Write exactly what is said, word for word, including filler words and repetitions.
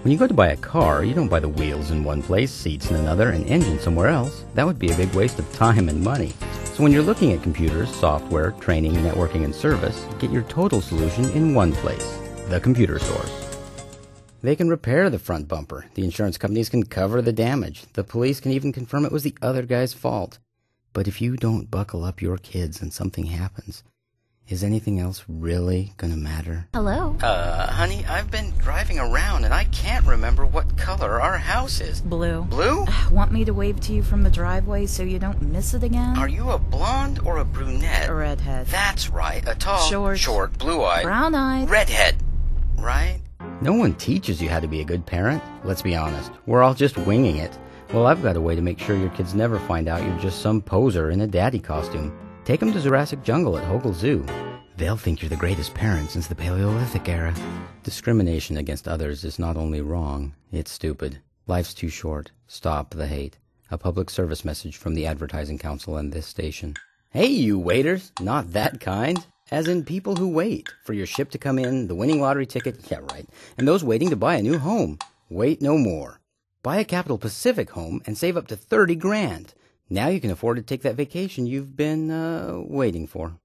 When you go to buy a car, you don't buy the wheels in one place, seats in another, and engine somewhere else. That would be a big waste of time and money. So when you're looking at computers, software, training, networking, and service, get your total solution in one place, the Computer Source. They can repair the front bumper. The insurance companies can cover the damage. The police can even confirm it was the other guy's fault. But if you don't buckle up your kids and something happens, is anything else really gonna matter? Hello? Uh, honey, I've been driving around and I can't remember what color our house is. Blue. Blue? Want me to wave to you from the driveway so you don't miss it again? Are you a blonde or a brunette? A redhead. That's right, a tall, Short. short, blue-eyed, Brown-eyed. redhead, right? No one teaches you how to be a good parent. Let's be honest, we're all just winging it. Well, I've got a way to make sure your kids never find out you're just some poser in a daddy costume. Take them to Jurassic Jungle at Hogle Zoo. They'll think you're the greatest parent since the Paleolithic era. Discrimination against others is not only wrong, it's stupid. Life's too short. Stop the hate. A public service message from the Advertising Council and this station. Hey, you waiters! Not that kind. As in people who wait for your ship to come in, the winning lottery ticket, yeah right, and those waiting to buy a new home. Wait no more. Buy a Capital Pacific home and save up to thirty grand. Now you can afford to take that vacation you've been, uh, waiting for.